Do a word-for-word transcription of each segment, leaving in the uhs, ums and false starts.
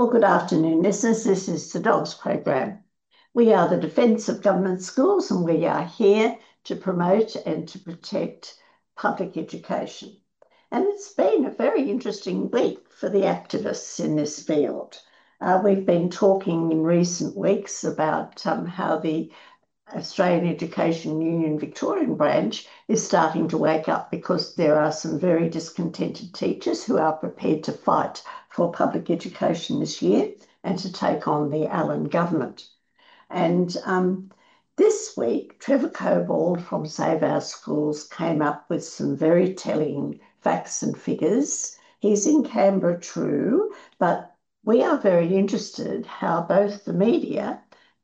Well, good afternoon, listeners. This is the Dogs Program. We are the Defence of Government Schools, and we are here to promote and to protect public education. And it's been a very interesting week for the activists in this field. Uh, we've been talking in recent weeks about um, how the Australian Education Union Victorian branch is starting to wake up because there are some very discontented teachers who are prepared to fight for public education this year and to take on the Allan government. And um, this week, Trevor Cobbold from Save Our Schools came up with some very telling facts and figures. He's in Canberra, true, but we are very interested how both the media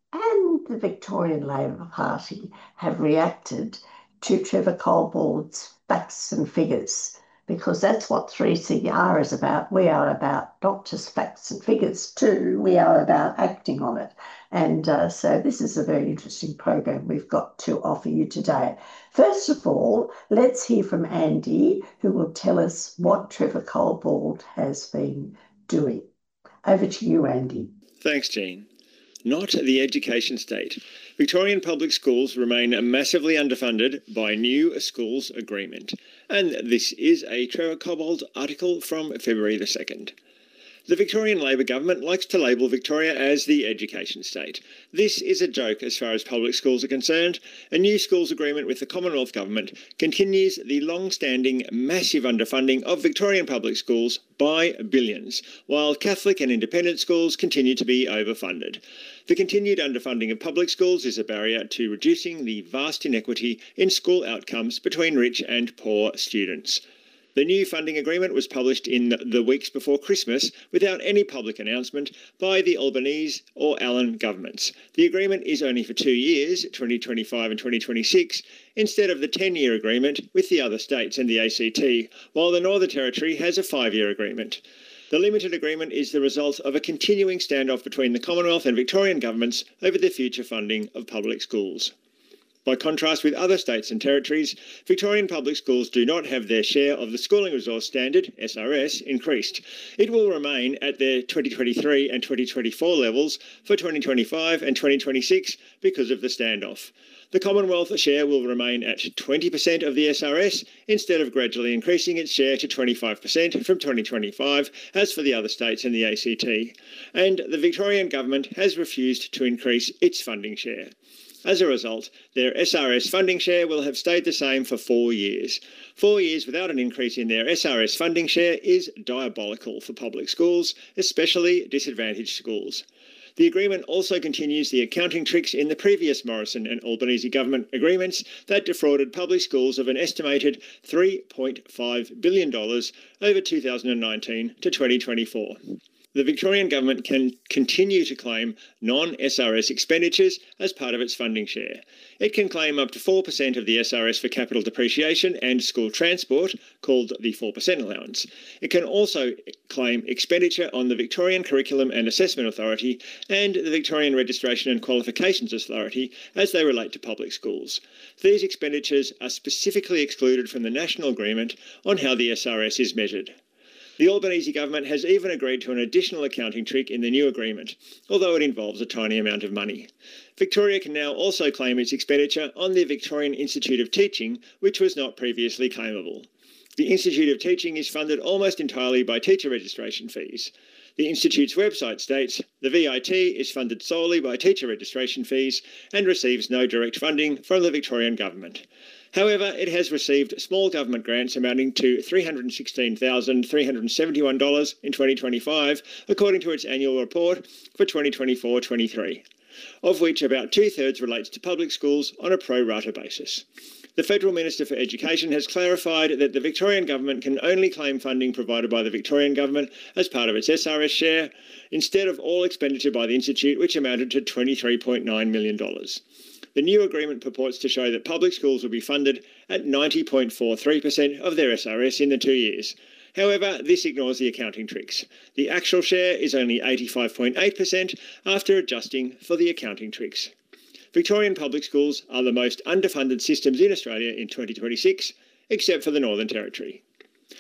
and the Victorian Labor Party have reacted to Trevor Cobbold's facts and figures, because that's what three C R is about. We are about not just facts and figures too, we are about acting on it. And uh, so this is a very interesting program we've got to offer you today. First of all, let's hear from Andy, who will tell us what Trevor Cobbold has been doing. Over to you, Andy. Thanks, Jean. Not the education state. Victorian public schools remain massively underfunded by new schools agreement. And this is a Trevor Cobbold article from February the second. The Victorian Labor government likes to label Victoria as the education state. This is a joke as far as public schools are concerned. A new schools agreement with the Commonwealth government continues the long-standing massive underfunding of Victorian public schools by billions, while Catholic and independent schools continue to be overfunded. The continued underfunding of public schools is a barrier to reducing the vast inequity in school outcomes between rich and poor students. The new funding agreement was published in the weeks before Christmas without any public announcement by the Albanese or Allan governments. The agreement is only for two years, twenty twenty-five and twenty twenty-six, instead of the ten-year agreement with the other states and the A C T, while the Northern Territory has a five-year agreement. The limited agreement is the result of a continuing standoff between the Commonwealth and Victorian governments over the future funding of public schools. By contrast with other states and territories, Victorian public schools do not have their share of the Schooling Resource Standard, S R S, increased. It will remain at their twenty twenty-three and twenty twenty-four levels for twenty twenty-five and twenty twenty-six because of the standoff. The Commonwealth share will remain at twenty percent of the S R S instead of gradually increasing its share to twenty-five percent from twenty twenty-five, as for the other states and the A C T. And the Victorian government has refused to increase its funding share. As a result, their S R S funding share will have stayed the same for four years. Four years without an increase in their S R S funding share is diabolical for public schools, especially disadvantaged schools. The agreement also continues the accounting tricks in the previous Morrison and Albanese government agreements that defrauded public schools of an estimated three point five billion dollars over two thousand nineteen to twenty twenty-four. The Victorian government can continue to claim non-S R S expenditures as part of its funding share. It can claim up to four percent of the S R S for capital depreciation and school transport, called the four percent allowance. It can also claim expenditure on the Victorian Curriculum and Assessment Authority and the Victorian Registration and Qualifications Authority as they relate to public schools. These expenditures are specifically excluded from the national agreement on how the S R S is measured. The Albanese government has even agreed to an additional accounting trick in the new agreement, although it involves a tiny amount of money. Victoria can now also claim its expenditure on the Victorian Institute of Teaching, which was not previously claimable. The Institute of Teaching is funded almost entirely by teacher registration fees. The Institute's website states the V I T is funded solely by teacher registration fees and receives no direct funding from the Victorian government. However, it has received small government grants amounting to three hundred sixteen thousand three hundred seventy-one dollars in twenty twenty-five, according to its annual report for twenty twenty-four twenty-three, of which about two-thirds relates to public schools on a pro-rata basis. The Federal Minister for Education has clarified that the Victorian Government can only claim funding provided by the Victorian Government as part of its S R S share, instead of all expenditure by the Institute, which amounted to twenty-three point nine million dollars. The new agreement purports to show that public schools will be funded at ninety point four three percent of their S R S in the two years. However, this ignores the accounting tricks. The actual share is only eighty-five point eight percent after adjusting for the accounting tricks. Victorian public schools are the most underfunded systems in Australia in twenty twenty-six, except for the Northern Territory.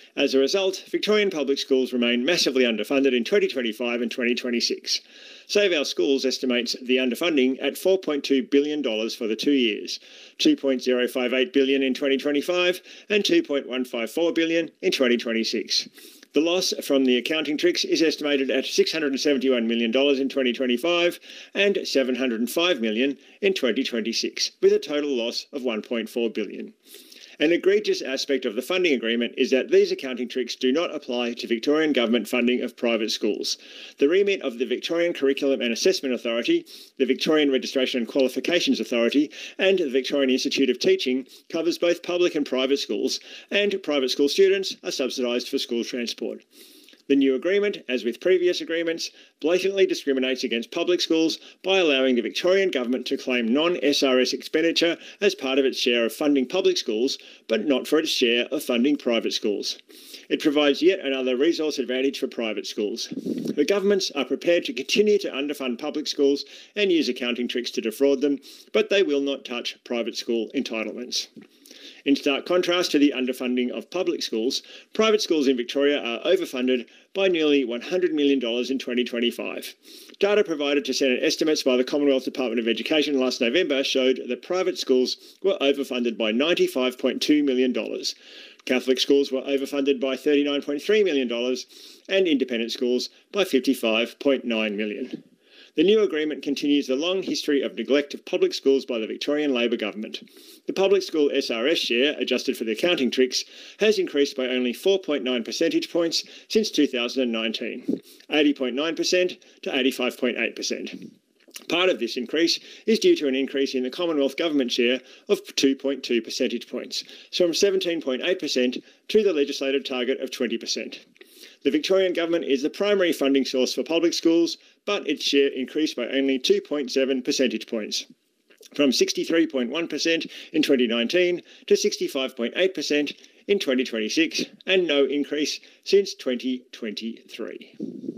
As a result, Victorian public schools remain massively underfunded in twenty twenty-five and twenty twenty-six. Save Our Schools estimates the underfunding at four point two billion dollars for the two years, two point zero five eight billion dollars in twenty twenty-five and two point one five four billion dollars in twenty twenty-six. The loss from the accounting tricks is estimated at six hundred seventy-one million dollars in twenty twenty-five and seven hundred five million dollars in twenty twenty-six, with a total loss of one point four billion dollars. An egregious aspect of the funding agreement is that these accounting tricks do not apply to Victorian government funding of private schools. The remit of the Victorian Curriculum and Assessment Authority, the Victorian Registration and Qualifications Authority, and the Victorian Institute of Teaching covers both public and private schools, and private school students are subsidised for school transport. The new agreement, as with previous agreements, blatantly discriminates against public schools by allowing the Victorian Government to claim non-S R S expenditure as part of its share of funding public schools, but not for its share of funding private schools. It provides yet another resource advantage for private schools. The governments are prepared to continue to underfund public schools and use accounting tricks to defraud them, but they will not touch private school entitlements. In stark contrast to the underfunding of public schools, private schools in Victoria are overfunded by nearly one hundred million dollars in twenty twenty-five. Data provided to Senate estimates by the Commonwealth Department of Education last November showed that private schools were overfunded by ninety-five point two million dollars. Catholic schools were overfunded by thirty-nine point three million dollars and independent schools by fifty-five point nine million dollars. The new agreement continues the long history of neglect of public schools by the Victorian Labor government. The public school S R S share, adjusted for the accounting tricks, has increased by only four point nine percentage points since two thousand nineteen, eighty point nine percent to eighty-five point eight percent. Part of this increase is due to an increase in the Commonwealth Government share of two point two percentage points, so from seventeen point eight percent to the legislated target of twenty percent. The Victorian Government is the primary funding source for public schools, but its share increased by only two point seven percentage points, from sixty-three point one percent in twenty nineteen to sixty-five point eight percent in twenty twenty-six, and no increase since twenty twenty-three.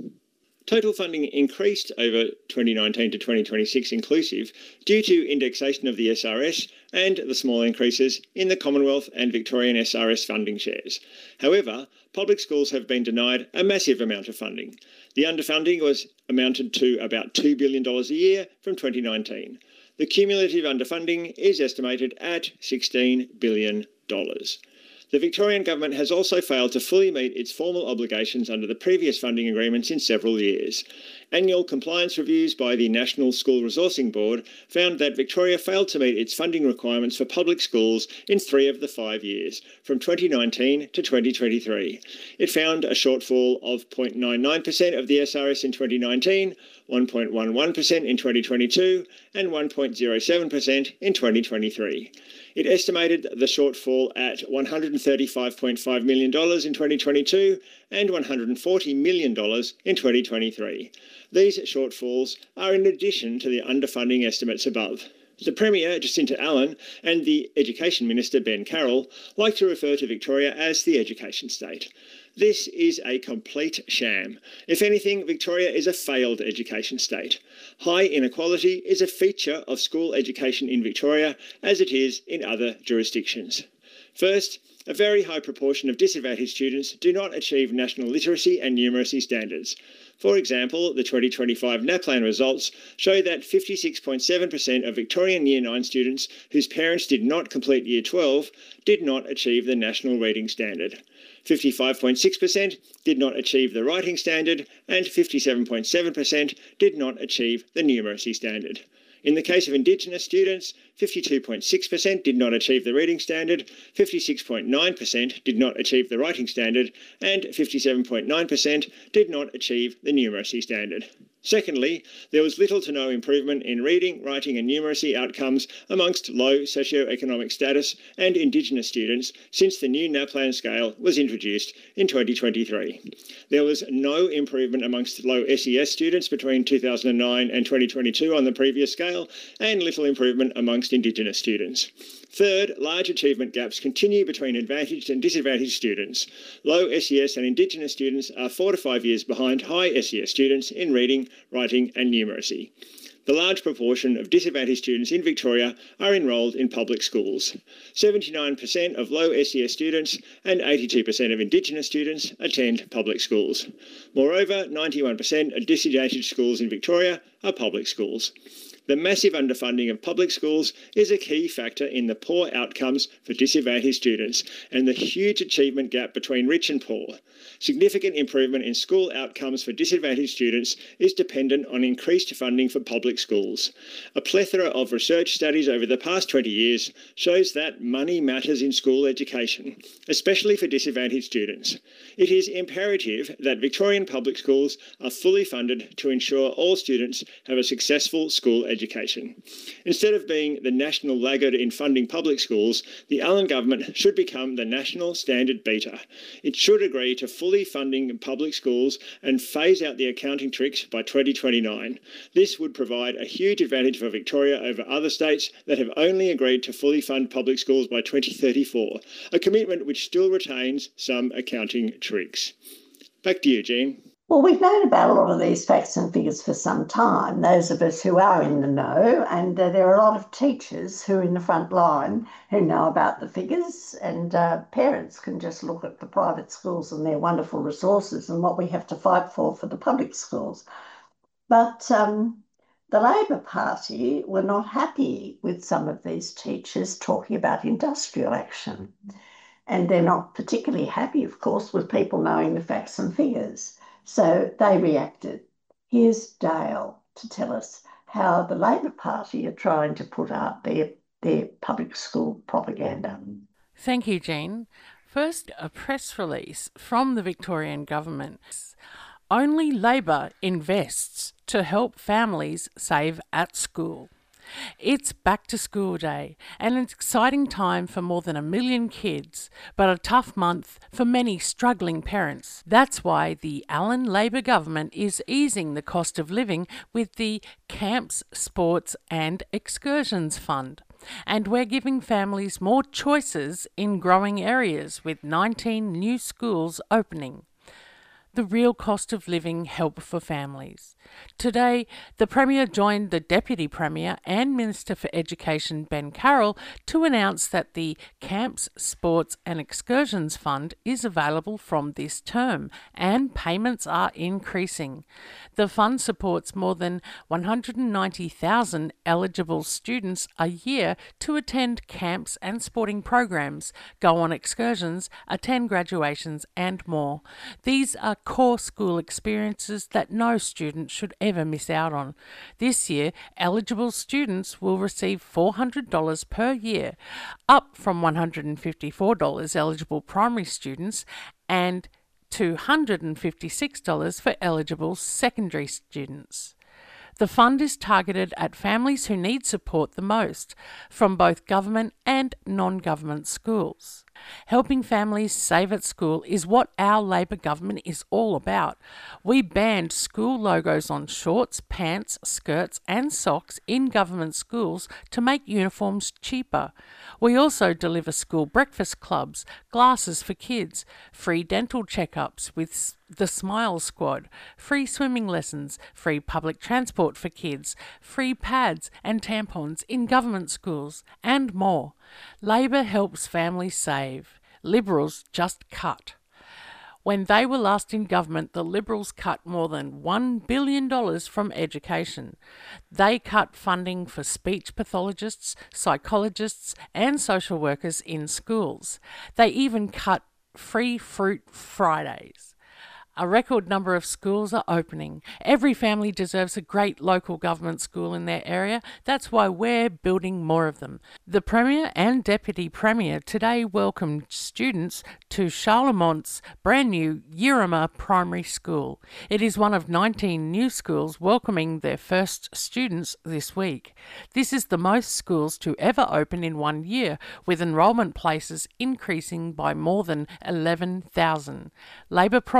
Total funding increased over twenty nineteen to twenty twenty-six inclusive due to indexation of the S R S and the small increases in the Commonwealth and Victorian S R S funding shares. However, public schools have been denied a massive amount of funding. The underfunding was amounted to about two billion dollars a year from twenty nineteen. The cumulative underfunding is estimated at sixteen billion dollars. The Victorian Government has also failed to fully meet its formal obligations under the previous funding agreements in several years. Annual compliance reviews by the National School Resourcing Board found that Victoria failed to meet its funding requirements for public schools in three of the five years, from twenty nineteen to twenty twenty-three. It found a shortfall of zero point nine nine percent of the S R S in twenty nineteen, one point one one percent in twenty twenty-two, and one point zero seven percent in twenty twenty-three. It estimated the shortfall at one hundred thirty-five point five million dollars in twenty twenty-two and one hundred forty million dollars in twenty twenty-three. These shortfalls are in addition to the underfunding estimates above. The Premier, Jacinta Allan, and the Education Minister, Ben Carroll, like to refer to Victoria as the education state. This is a complete sham. If anything, Victoria is a failed education state. High inequality is a feature of school education in Victoria, as it is in other jurisdictions. First, a very high proportion of disadvantaged students do not achieve national literacy and numeracy standards. For example, the twenty twenty-five NAPLAN results show that fifty-six point seven percent of Victorian Year nine students whose parents did not complete Year twelve did not achieve the national reading standard. fifty-five point six percent did not achieve the writing standard, and fifty-seven point seven percent did not achieve the numeracy standard. In the case of Indigenous students, fifty-two point six percent did not achieve the reading standard, fifty-six point nine percent did not achieve the writing standard, and fifty-seven point nine percent did not achieve the numeracy standard. Secondly, there was little to no improvement in reading, writing and numeracy outcomes amongst low socio-economic status and Indigenous students since the new NAPLAN scale was introduced in twenty twenty-three. There was no improvement amongst low S E S students between two thousand nine and twenty twenty-two on the previous scale, and little improvement amongst Indigenous students. Third, large achievement gaps continue between advantaged and disadvantaged students. Low S E S and Indigenous students are four to five years behind high S E S students in reading, writing and numeracy. The large proportion of disadvantaged students in Victoria are enrolled in public schools. seventy-nine percent of low S E S students and eighty-two percent of Indigenous students attend public schools. Moreover, ninety-one percent of disadvantaged schools in Victoria are public schools. The massive underfunding of public schools is a key factor in the poor outcomes for disadvantaged students and the huge achievement gap between rich and poor. Significant improvement in school outcomes for disadvantaged students is dependent on increased funding for public schools. A plethora of research studies over the past twenty years shows that money matters in school education, especially for disadvantaged students. It is imperative that Victorian public schools are fully funded to ensure all students have a successful school education. Instead of being the national laggard in funding public schools, the Allen government should become the national standard beater. It should agree to fully funding public schools and phase out the accounting tricks by twenty twenty-nine. This would provide a huge advantage for Victoria over other states that have only agreed to fully fund public schools by twenty thirty-four, a commitment which still retains some accounting tricks. Back to you, Jean. Well, we've known about a lot of these facts and figures for some time, those of us who are in the know, and uh, there are a lot of teachers who are in the front line who know about the figures, and uh, parents can just look at the private schools and their wonderful resources and what we have to fight for for the public schools. But um, the Labor Party were not happy with some of these teachers talking about industrial action, and they're not particularly happy, of course, with people knowing the facts and figures. So they reacted. Here's Dale to tell us how the Labor Party are trying to put out their, their public school propaganda. Thank you, Jean. First, a press release from the Victorian government. Only Labor invests to help families save at school. It's back to school day, and an exciting time for more than a million kids, but a tough month for many struggling parents. That's why the Allen Labor government is easing the cost of living with the Camps, Sports and Excursions Fund. And we're giving families more choices in growing areas with nineteen new schools opening. The real cost of living help for families. Today, the Premier joined the Deputy Premier and Minister for Education, Ben Carroll, to announce that the Camps, Sports and Excursions Fund is available from this term and payments are increasing. The fund supports more than one hundred ninety thousand eligible students a year to attend camps and sporting programs, go on excursions, attend graduations and more. These are core school experiences that no student should ever miss out on. This year, eligible students will receive four hundred dollars per year, up from one hundred fifty-four dollars eligible primary students and two hundred fifty-six dollars for eligible secondary students. The fund is targeted at families who need support the most, from both government and non-government schools. Helping families save at school is what our Labor government is all about. We banned school logos on shorts, pants, skirts and socks in government schools to make uniforms cheaper. We also deliver school breakfast clubs, glasses for kids, free dental checkups with the Smile Squad, free swimming lessons, free public transport for kids, free pads and tampons in government schools, and more. Labor helps families save. Liberals just cut. When they were last in government, the Liberals cut more than one billion dollars from education. They cut funding for speech pathologists, psychologists and social workers in schools. They even cut free fruit Fridays. A record number of schools are opening. Every family deserves a great local government school in their area. That's why we're building more of them. The Premier and Deputy Premier today welcomed students to Charlemont's brand new Yirrama Primary School. It is one of nineteen new schools welcoming their first students this week. This is the most schools to ever open in one year, with enrolment places increasing by more than eleven thousand. Labor promised one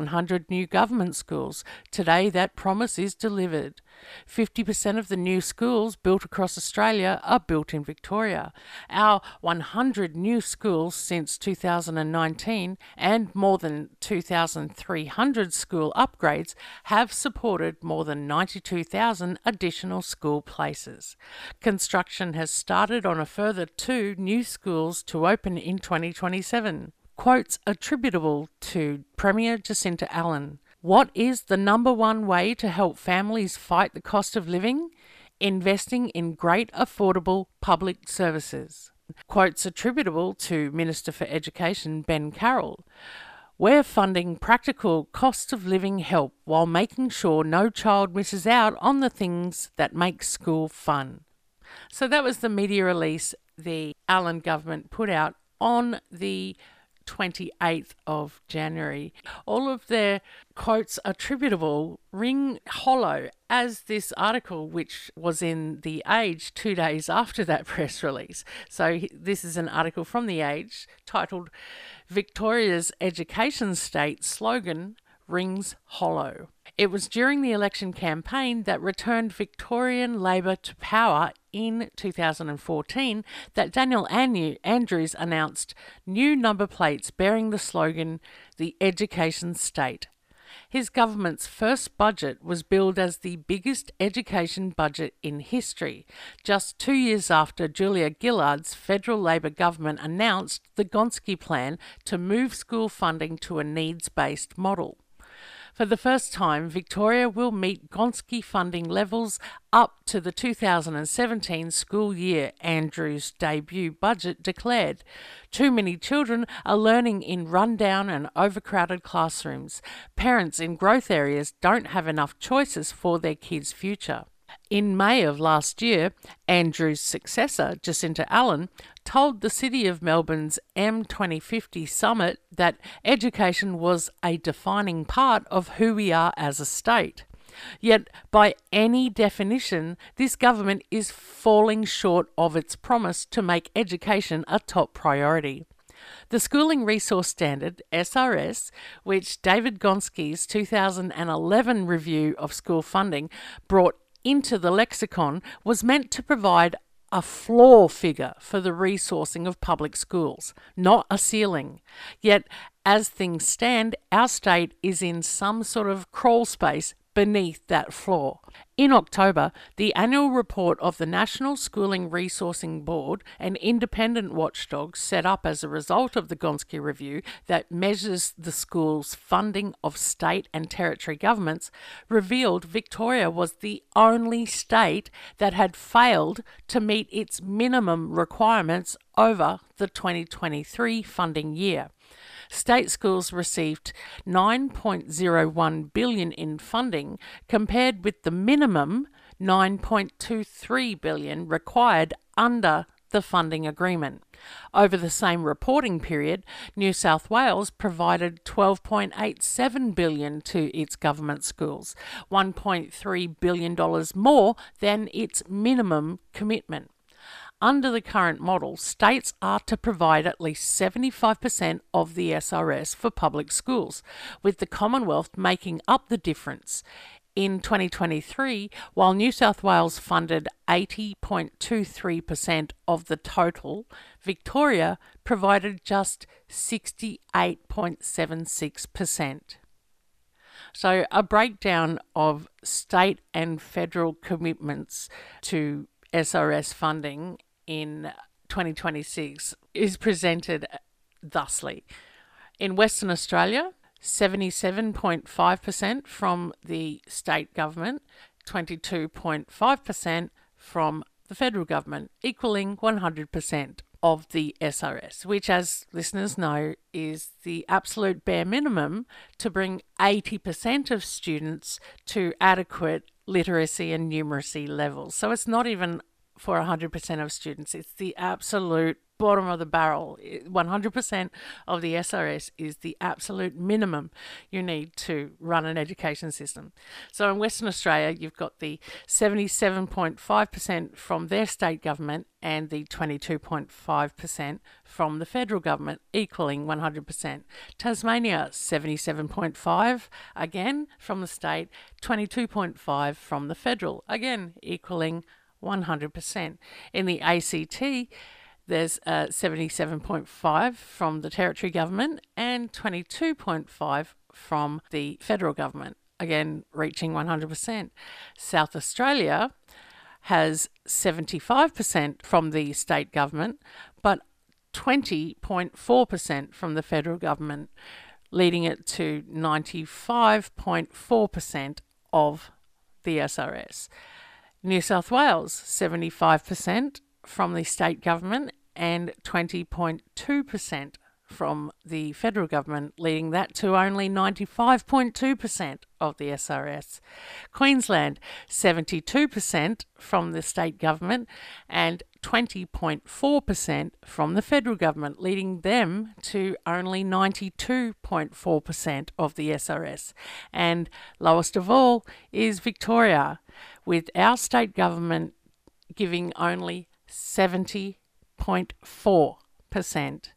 one hundred new government schools. Today, that promise is delivered. fifty percent of the new schools built across Australia are built in Victoria. Our one hundred new schools since two thousand nineteen and more than two thousand three hundred school upgrades have supported more than ninety-two thousand additional school places. Construction has started on a further two new schools to open in twenty twenty-seven. Quotes attributable to Premier Jacinta Allan. What is the number one way to help families fight the cost of living? Investing in great affordable public services. Quotes attributable to Minister for Education Ben Carroll. We're funding practical cost of living help while making sure no child misses out on the things that make school fun. So that was the media release the Allan government put out on the twenty-eighth of January. All of their quotes attributable ring hollow as this article, which was in The Age two days after that press release. So this is an article from The Age titled Victoria's Education State Slogan Rings Hollow. It was during the election campaign that returned Victorian Labor to power in two thousand fourteen that Daniel Andrews announced new number plates bearing the slogan, The Education State. His government's first budget was billed as the biggest education budget in history, just two years after Julia Gillard's federal Labor government announced the Gonski Plan to move school funding to a needs-based model. For the first time, Victoria will meet Gonski funding levels up to the two thousand seventeen school year, Andrews' debut budget declared. Too many children are learning in rundown and overcrowded classrooms. Parents in growth areas don't have enough choices for their kids' future. In May of last year, Andrews' successor, Jacinta Allan, told the City of Melbourne's M twenty fifty summit that education was a defining part of who we are as a state. Yet, by any definition, this government is falling short of its promise to make education a top priority. The Schooling Resource Standard, S R S, which David Gonski's two thousand eleven review of school funding brought into the lexicon, was meant to provide a floor figure for the resourcing of public schools, not a ceiling. Yet, as things stand, our state is in some sort of crawl space beneath that floor. In October, the annual report of the National Schooling Resourcing Board, an independent watchdog set up as a result of the Gonski Review that measures the school's funding of state and territory governments, revealed Victoria was the only state that had failed to meet its minimum requirements over the twenty twenty-three funding year. State schools received nine point zero one billion dollars in funding compared with the minimum nine point two three billion dollars required under the funding agreement. Over the same reporting period, New South Wales provided twelve point eight seven billion dollars to its government schools, one point three billion dollars more than its minimum commitment. Under the current model, states are to provide at least seventy-five percent of the S R S for public schools, with the Commonwealth making up the difference. In twenty twenty-three, while New South Wales funded eighty point two three percent of the total, Victoria provided just sixty-eight point seven six percent. So a breakdown of state and federal commitments to S R S funding in twenty twenty-six is presented thusly. In Western Australia, seventy-seven point five percent from the state government, twenty-two point five percent from the federal government, equaling one hundred percent of the S R S, which, as listeners know, is the absolute bare minimum to bring eighty percent of students to adequate literacy and numeracy levels. So it's not even for one hundred percent of students. It's the absolute bottom of the barrel. one hundred percent of the S R S is the absolute minimum you need to run an education system. So in Western Australia, you've got the seventy-seven point five percent from their state government and the twenty-two point five percent from the federal government, equaling one hundred percent. Tasmania, seventy-seven point five, again from the state, twenty-two point five from the federal, again equaling one hundred percent. In the A C T, there's uh, seventy-seven point five from the territory government and twenty-two point five from the federal government, again reaching one hundred percent. South Australia has seventy-five percent from the state government, but twenty point four percent from the federal government, leading it to ninety-five point four percent of the S R S. New South Wales, seventy-five percent from the state government and twenty point two percent from the federal government, leading that to only ninety-five point two percent of the S R S. Queensland, seventy-two percent from the state government and twenty point four percent from the federal government, leading them to only ninety-two point four percent of the S R S. And lowest of all is Victoria, with our state government giving only seventy point four percent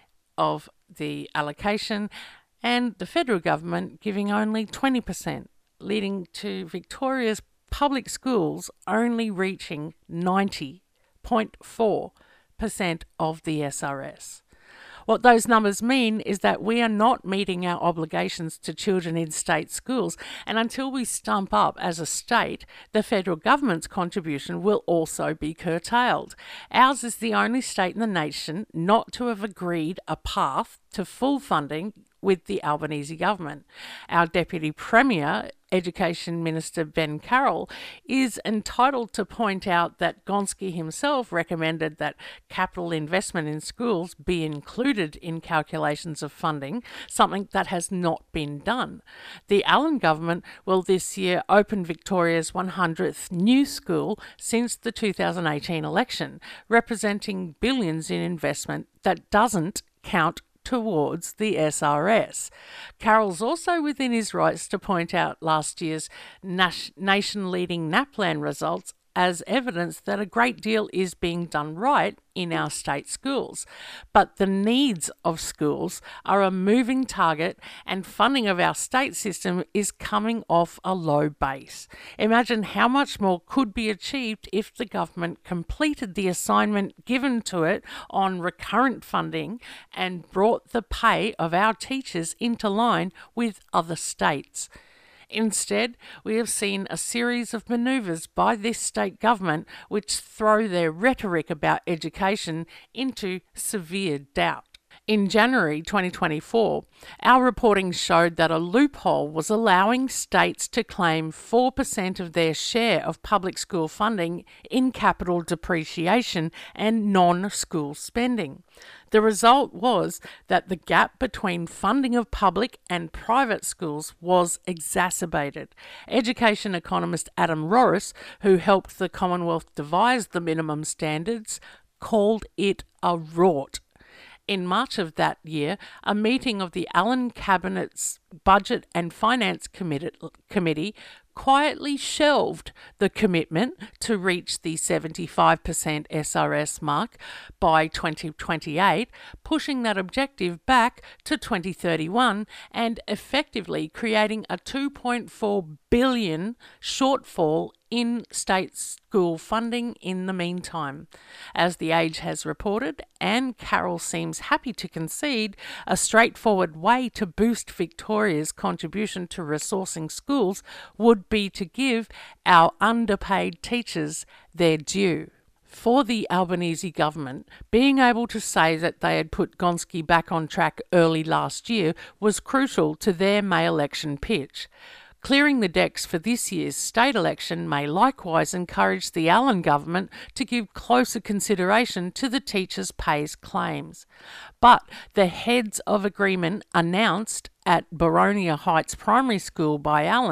of the allocation and the federal government giving only twenty percent, leading to Victoria's public schools only reaching ninety point four percent of the S R S. What those numbers mean is that we are not meeting our obligations to children in state schools, and until we stump up as a state, the federal government's contribution will also be curtailed. Ours is the only state in the nation not to have agreed a path to full funding with the Albanese government. Our Deputy Premier, Education Minister Ben Carroll, is entitled to point out that Gonski himself recommended that capital investment in schools be included in calculations of funding, something that has not been done. The Allen government will this year open Victoria's one hundredth new school since the two thousand eighteen election, representing billions in investment that doesn't count towards the S R S. Carroll's also within his rights to point out last year's nation-leading NAPLAN results as evidence that a great deal is being done right in our state schools. But the needs of schools are a moving target, and funding of our state system is coming off a low base. Imagine how much more could be achieved if the government completed the assignment given to it on recurrent funding and brought the pay of our teachers into line with other states. Instead, we have seen a series of manoeuvres by this state government which throw their rhetoric about education into severe doubt. In January twenty twenty-four, our reporting showed that a loophole was allowing states to claim four percent of their share of public school funding in capital depreciation and non-school spending. The result was that the gap between funding of public and private schools was exacerbated. Education economist Adam Rorris, who helped the Commonwealth devise the minimum standards, called it a rort. In March of that year, a meeting of the Allen Cabinet's Budget and Finance Committee quietly shelved the commitment to reach the seventy-five percent S R S mark by twenty twenty-eight, pushing that objective back to twenty thirty-one and effectively creating a two point four billion dollars shortfall in state school funding in the meantime. As The Age has reported, and Carroll seems happy to concede, a straightforward way to boost Victoria's contribution to resourcing schools would be to give our underpaid teachers their due. For the Albanese government, being able to say that they had put Gonski back on track early last year was crucial to their May election pitch. Clearing the decks for this year's state election may likewise encourage the Allen government to give closer consideration to the teachers' pays claims. But the heads of agreement announced at Boronia Heights Primary School by Allen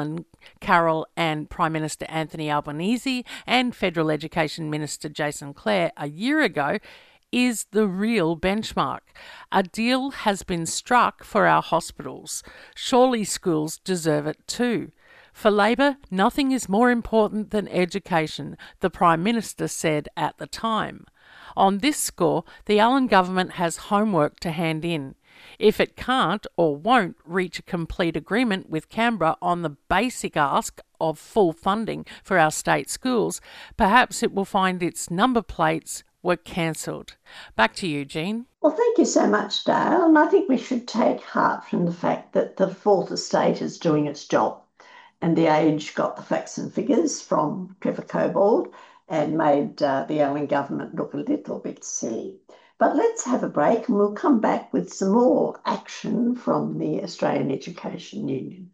Carroll and Prime Minister Anthony Albanese and Federal Education Minister Jason Clare a year ago is the real benchmark. A deal has been struck for our hospitals. Surely schools deserve it too. For Labor, nothing is more important than education, the Prime Minister said at the time. On this score, the Allen government has homework to hand in. If it can't or won't reach a complete agreement with Canberra on the basic ask of full funding for our state schools, perhaps it will find its number plates were cancelled. Back to you, Jean. Well, thank you so much, Dale. And I think we should take heart from the fact that the Fourth Estate is doing its job. And The Age got the facts and figures from Trevor Cobbold and made uh, the Allen government look a little bit silly. But let's have a break and we'll come back with some more action from the Australian Education Union.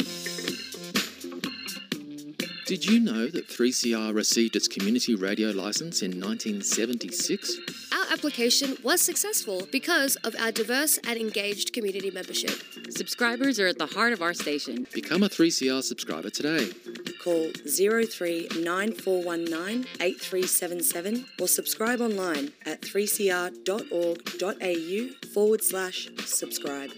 Did you know that three C R received its community radio licence in nineteen seventy-six? Our application was successful because of our diverse and engaged community membership. Subscribers are at the heart of our station. Become a three C R subscriber today. Call zero three nine four one nine eight three seven seven or subscribe online at three c r dot org dot a u forward slash subscribe.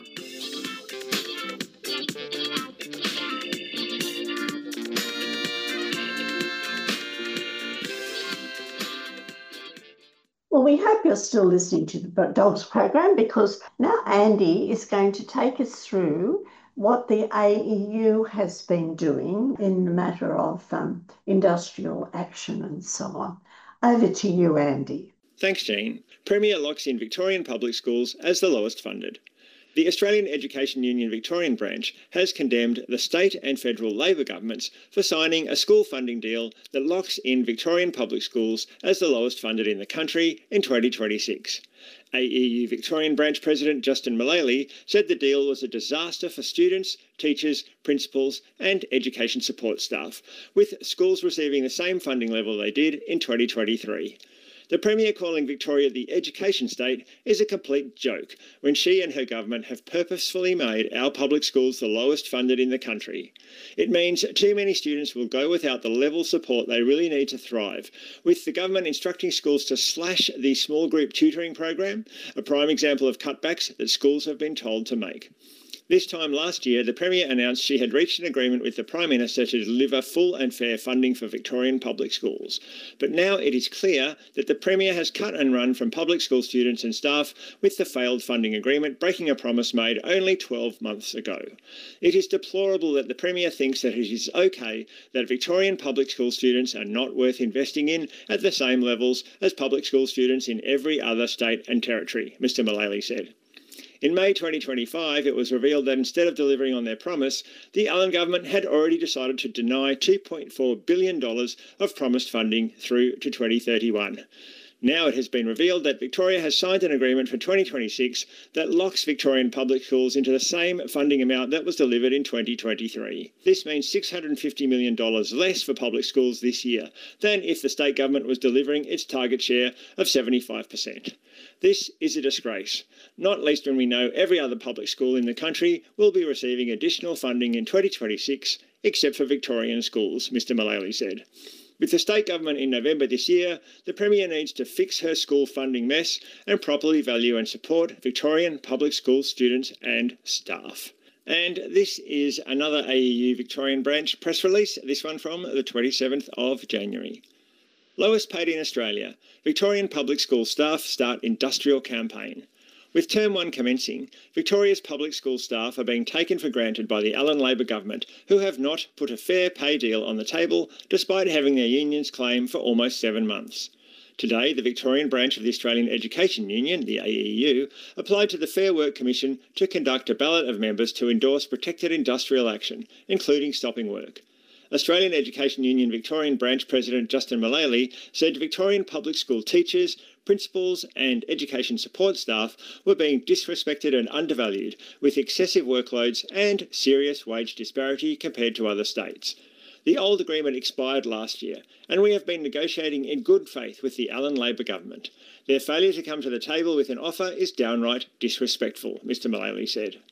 Well, we hope you're still listening to the Dogs program because now Andy is going to take us through what the A E U has been doing in the matter of um, industrial action and so on. Over to you, Andy. Thanks, Jean. Premier locks in Victorian public schools as the lowest funded. The Australian Education Union Victorian branch has condemned the state and federal Labor governments for signing a school funding deal that locks in Victorian public schools as the lowest funded in the country in twenty twenty-six. A E U Victorian branch President Justin Mullally said the deal was a disaster for students, teachers, principals and education support staff, with schools receiving the same funding level they did in twenty twenty-three. The Premier calling Victoria the education state is a complete joke when she and her government have purposefully made our public schools the lowest funded in the country. It means too many students will go without the level support they really need to thrive, with the government instructing schools to slash the small group tutoring program, a prime example of cutbacks that schools have been told to make. This time last year, the Premier announced she had reached an agreement with the Prime Minister to deliver full and fair funding for Victorian public schools. But now it is clear that the Premier has cut and run from public school students and staff with the failed funding agreement, breaking a promise made only twelve months ago. It is deplorable that the Premier thinks that it is okay that Victorian public school students are not worth investing in at the same levels as public school students in every other state and territory, Mr Mullally said. In May twenty twenty-five, it was revealed that instead of delivering on their promise, the Allen government had already decided to deny two point four billion dollars of promised funding through to twenty thirty-one. Now it has been revealed that Victoria has signed an agreement for twenty twenty-six that locks Victorian public schools into the same funding amount that was delivered in twenty twenty-three. This means six hundred fifty million dollars less for public schools this year than if the state government was delivering its target share of seventy-five percent. This is a disgrace, not least when we know every other public school in the country will be receiving additional funding in twenty twenty-six, except for Victorian schools, Mr Mullally said. With the state government in November this year, the Premier needs to fix her school funding mess and properly value and support Victorian public school students and staff. And this is another A E U Victorian branch press release, this one from the twenty-seventh of January. Lowest paid in Australia, Victorian public school staff start industrial campaign. With term one commencing, Victoria's public school staff are being taken for granted by the Allen Labor government, who have not put a fair pay deal on the table despite having their unions claim for almost seven months. Today, the Victorian branch of the Australian Education Union, the A E U, applied to the Fair Work Commission to conduct a ballot of members to endorse protected industrial action, including stopping work. Australian Education Union Victorian branch President Justin Mullally said Victorian public school teachers, principals and education support staff were being disrespected and undervalued, with excessive workloads and serious wage disparity compared to other states. The old agreement expired last year, and we have been negotiating in good faith with the Allen Labor government. Their failure to come to the table with an offer is downright disrespectful, Mr Mullally said.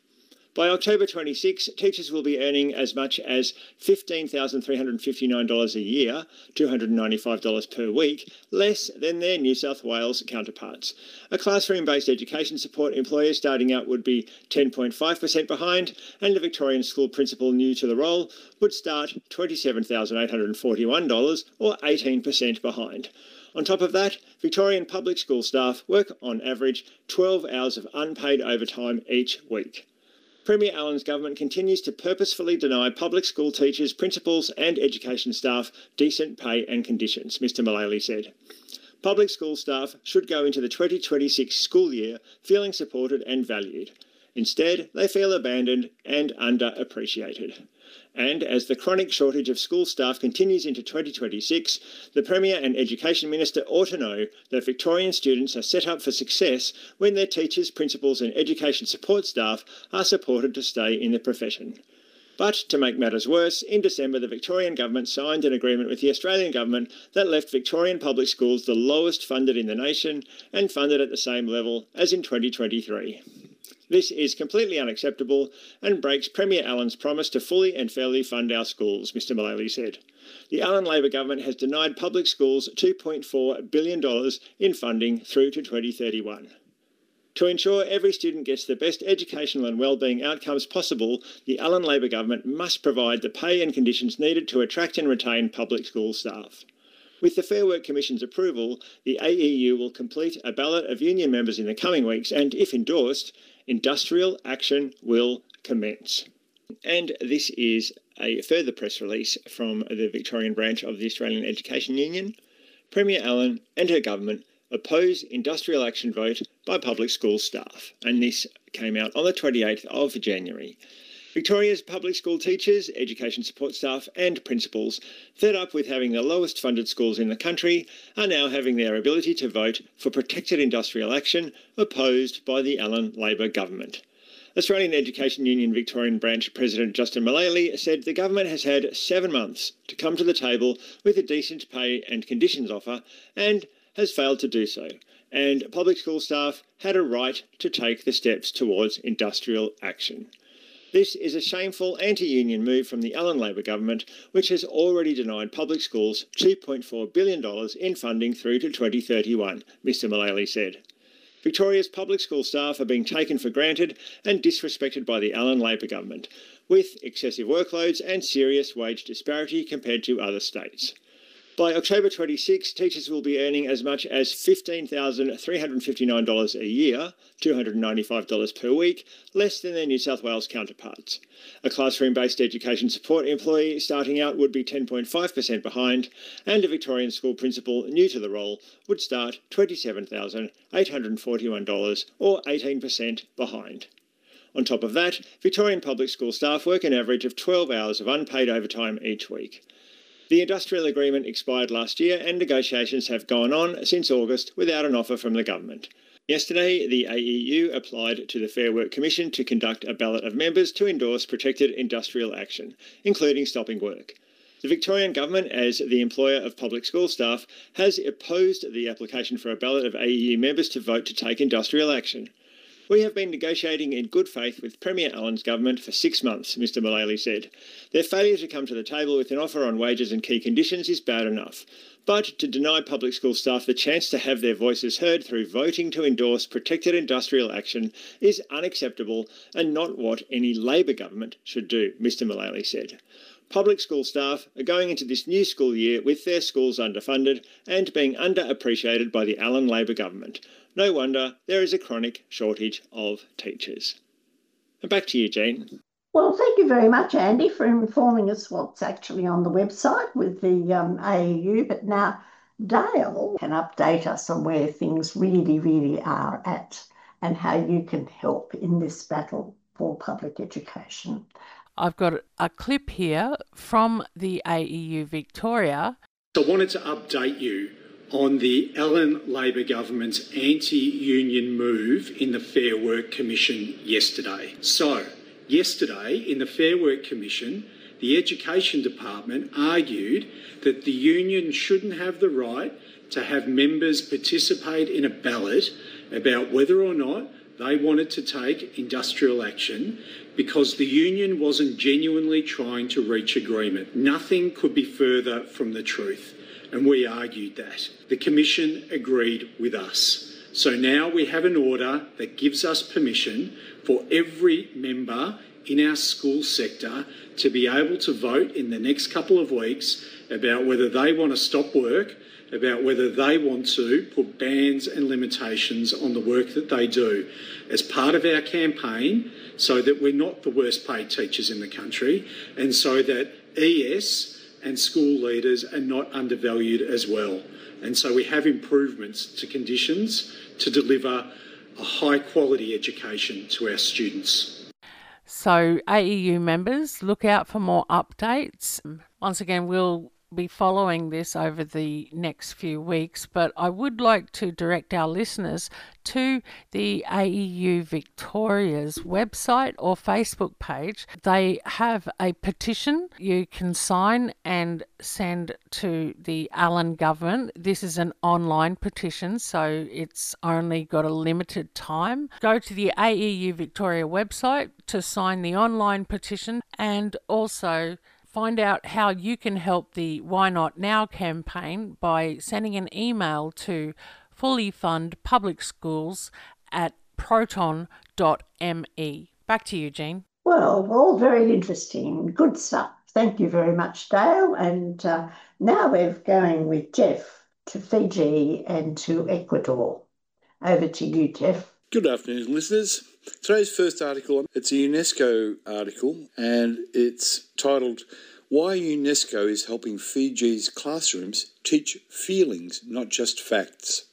By October twenty-sixth, teachers will be earning as much as fifteen thousand three hundred fifty-nine dollars a year, two hundred ninety-five dollars per week, less than their New South Wales counterparts. A classroom-based education support employer starting out would be ten point five percent behind, and a Victorian school principal new to the role would start twenty-seven thousand eight hundred forty-one dollars or eighteen percent behind. On top of that, Victorian public school staff work on average twelve hours of unpaid overtime each week. Premier Allen's government continues to purposefully deny public school teachers, principals and education staff decent pay and conditions, Mr Mullally said. Public school staff should go into the twenty twenty-six school year feeling supported and valued. Instead, they feel abandoned and underappreciated. And as the chronic shortage of school staff continues into twenty twenty-six, the Premier and Education Minister ought to know that Victorian students are set up for success when their teachers, principals and education support staff are supported to stay in the profession. But to make matters worse, in December the Victorian Government signed an agreement with the Australian Government that left Victorian public schools the lowest funded in the nation and funded at the same level as in twenty twenty-three. This is completely unacceptable and breaks Premier Allen's promise to fully and fairly fund our schools, Mr Mullally said. The Allen Labor government has denied public schools two point four billion dollars in funding through to twenty thirty-one. To ensure every student gets the best educational and wellbeing outcomes possible, the Allen Labor government must provide the pay and conditions needed to attract and retain public school staff. With the Fair Work Commission's approval, the A E U will complete a ballot of union members in the coming weeks and, if endorsed, industrial action will commence. And this is a further press release from the Victorian branch of the Australian Education Union. Premier Allen and her government oppose industrial action vote by public school staff. And this came out on the twenty-eighth of January. Victoria's public school teachers, education support staff and principals, fed up with having the lowest funded schools in the country, are now having their ability to vote for protected industrial action opposed by the Allen Labor government. Australian Education Union Victorian Branch President Justin Mullally said the government has had seven months to come to the table with a decent pay and conditions offer and has failed to do so, and public school staff had a right to take the steps towards industrial action. This is a shameful anti-union move from the Allen Labor government, which has already denied public schools two point four billion dollars in funding through to twenty thirty-one, Mr Mullally said. Victoria's public school staff are being taken for granted and disrespected by the Allen Labor government, with excessive workloads and serious wage disparity compared to other states. By October twenty-sixth, teachers will be earning as much as fifteen thousand three hundred fifty-nine dollars a year, two hundred ninety-five dollars per week, less than their New South Wales counterparts. A classroom-based education support employee starting out would be ten point five percent behind, and a Victorian school principal new to the role would start twenty-seven thousand eight hundred forty-one dollars or eighteen percent behind. On top of that, Victorian public school staff work an average of twelve hours of unpaid overtime each week. The industrial agreement expired last year and negotiations have gone on since August without an offer from the government. Yesterday, the A E U applied to the Fair Work Commission to conduct a ballot of members to endorse protected industrial action, including stopping work. The Victorian Government, as the employer of public school staff, has opposed the application for a ballot of A E U members to vote to take industrial action. We have been negotiating in good faith with Premier Allen's government for six months, Mr Mullally said. Their failure to come to the table with an offer on wages and key conditions is bad enough. But to deny public school staff the chance to have their voices heard through voting to endorse protected industrial action is unacceptable and not what any Labor government should do, Mr Mullally said. Public school staff are going into this new school year with their schools underfunded and being underappreciated by the Allen Labor government. No wonder there is a chronic shortage of teachers. And back to you, Jean. Well, thank you very much, Andy, for informing us what's actually on the website with the um, A E U. But now Dale can update us on where things really, really are at and how you can help in this battle for public education. I've got a clip here from the A E U Victoria. I wanted to update you on the Allen Labor government's anti-union move in the Fair Work Commission yesterday. So, yesterday in the Fair Work Commission, the Education Department argued that the union shouldn't have the right to have members participate in a ballot about whether or not They wanted to take industrial action because the union wasn't genuinely trying to reach agreement. Nothing could be further from the truth, and we argued that. The Commission agreed with us. So now we have an order that gives us permission for every member in our school sector to be able to vote in the next couple of weeks about whether they want to stop work, about whether they want to put bans and limitations on the work that they do as part of our campaign, so that we're not the worst paid teachers in the country, and so that E S and school leaders are not undervalued as well. And so we have improvements to conditions to deliver a high quality education to our students. So A E U members, look out for more updates. Once again, we'll be following this over the next few weeks, but I would like to direct our listeners to the A E U Victoria's website or Facebook page. They have a petition you can sign and send to the Allen government. This is an online petition, so it's only got a limited time. Go to the A E U Victoria website to sign the online petition, and also find out how you can help the Why Not Now campaign by sending an email to fully fund public schools at proton dot m e. Back to you, Jean. Well, all very interesting. Good stuff. Thank you very much, Dale. And uh, now we're going with Jeff to Fiji and to Ecuador. Over to you, Jeff. Good afternoon, listeners. Today's first article, it's a UNESCO article, and it's titled, Why UNESCO is Helping Fiji's Classrooms Teach Feelings, Not Just Facts.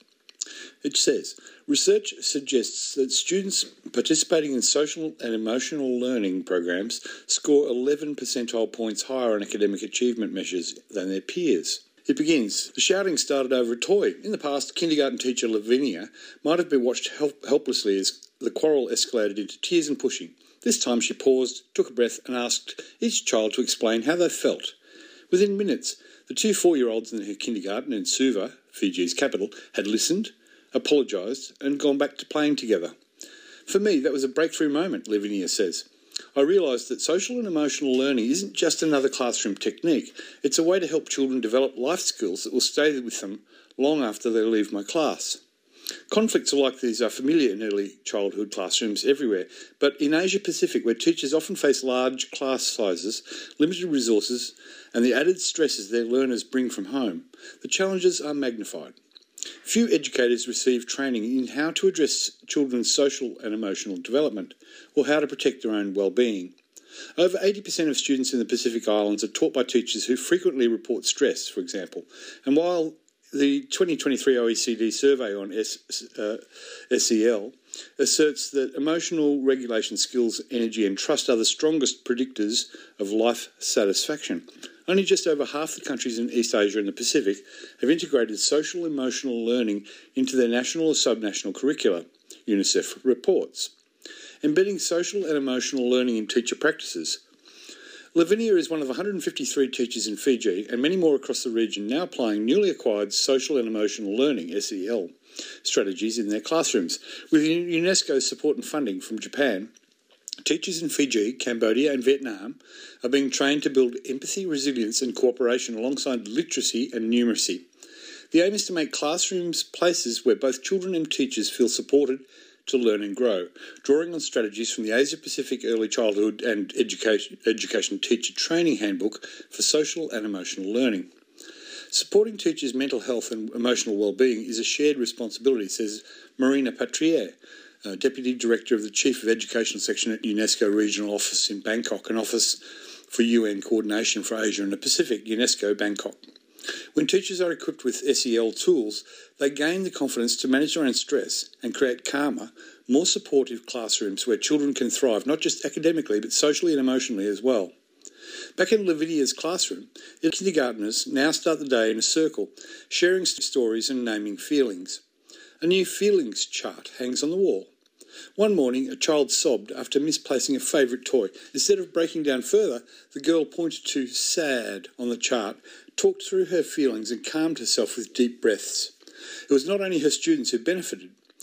It says, research suggests that students participating in social and emotional learning programs score eleven percentile points higher on academic achievement measures than their peers. It begins, the shouting started over a toy. In the past, kindergarten teacher Lavinia might have been watched help- helplessly as the quarrel escalated into tears and pushing. This time she paused, took a breath and asked each child to explain how they felt. Within minutes, the two four-year-olds in her kindergarten in Suva, Fiji's capital, had listened, apologised and gone back to playing together. For me, that was a breakthrough moment, Lavinia says. I realised that social and emotional learning isn't just another classroom technique. It's a way to help children develop life skills that will stay with them long after they leave my class. Conflicts like these are familiar in early childhood classrooms everywhere, but in Asia Pacific, where teachers often face large class sizes, limited resources, and the added stresses their learners bring from home, the challenges are magnified. Few educators receive training in how to address children's social and emotional development, or how to protect their own well-being. Over eighty percent of students in the Pacific Islands are taught by teachers who frequently report stress, for example, and while the twenty twenty-three O E C D survey on S, uh, S E L asserts that emotional regulation skills, energy and trust are the strongest predictors of life satisfaction, only just over half the countries in East Asia and the Pacific have integrated social emotional learning into their national or subnational curricula, UNICEF reports. Embedding social and emotional learning in teacher practices. Lavinia is one of one hundred fifty-three teachers in Fiji and many more across the region now applying newly acquired social and emotional learning, S E L, strategies in their classrooms. With UNESCO's support and funding from Japan, teachers in Fiji, Cambodia and Vietnam are being trained to build empathy, resilience and cooperation alongside literacy and numeracy. The aim is to make classrooms places where both children and teachers feel supported to learn and grow, drawing on strategies from the Asia Pacific Early Childhood and Education, Education Teacher Training Handbook for Social and Emotional Learning. Supporting teachers' mental health and emotional well-being is a shared responsibility, says Marina Patrier, uh, Deputy Director of the Chief of Education Section at UNESCO Regional Office in Bangkok, an office for U N Coordination for Asia and the Pacific, UNESCO Bangkok. When teachers are equipped with S E L tools, they gain the confidence to manage their own stress and create calmer, more supportive classrooms where children can thrive, not just academically, but socially and emotionally as well. Back in Lavinia's classroom, kindergarteners now start the day in a circle, sharing stories and naming feelings. A new feelings chart hangs on the wall. One morning, a child sobbed after misplacing a favourite toy. Instead of breaking down further, the girl pointed to sad on the chart, talked through her feelings and calmed herself with deep breaths. It was not only her students who benefited.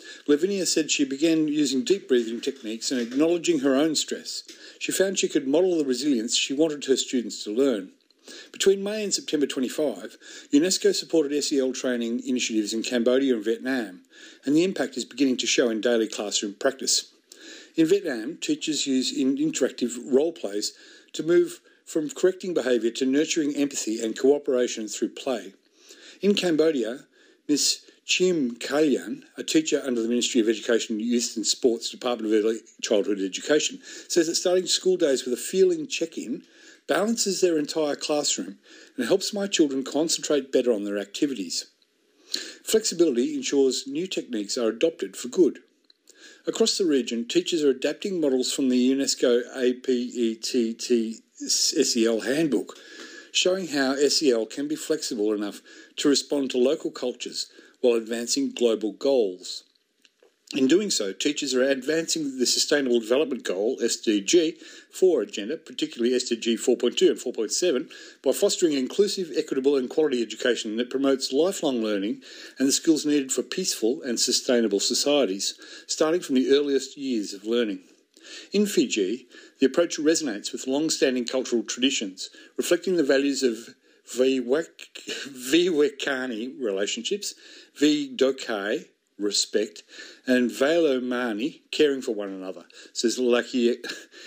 Lavinia said she began using deep breathing techniques and acknowledging her own stress. She found she could model the resilience she wanted her students to learn. Between May and September twenty-five, UNESCO supported S E L training initiatives in Cambodia and Vietnam, and the impact is beginning to show in daily classroom practice. In Vietnam, teachers use interactive role plays to move from correcting behaviour to nurturing empathy and cooperation through play. In Cambodia, Miss Chim Kalyan, a teacher under the Ministry of Education, Youth and Sports Department of Early Childhood Education, says that starting school days with a feeling check-in balances their entire classroom and helps my children concentrate better on their activities. Flexibility ensures new techniques are adopted for good. Across the region, teachers are adapting models from the UNESCO A P E T T S E L handbook, showing how S E L can be flexible enough to respond to local cultures while advancing global goals. In doing so, teachers are advancing the Sustainable Development Goal, S D G, four agenda, particularly S D G four point two and four point seven, by fostering inclusive, equitable and quality education that promotes lifelong learning and the skills needed for peaceful and sustainable societies, starting from the earliest years of learning. In Fiji, the approach resonates with long-standing cultural traditions, reflecting the values of Viwekani relationships, Vidokai, respect, and Velomani, caring for one another, says Layakini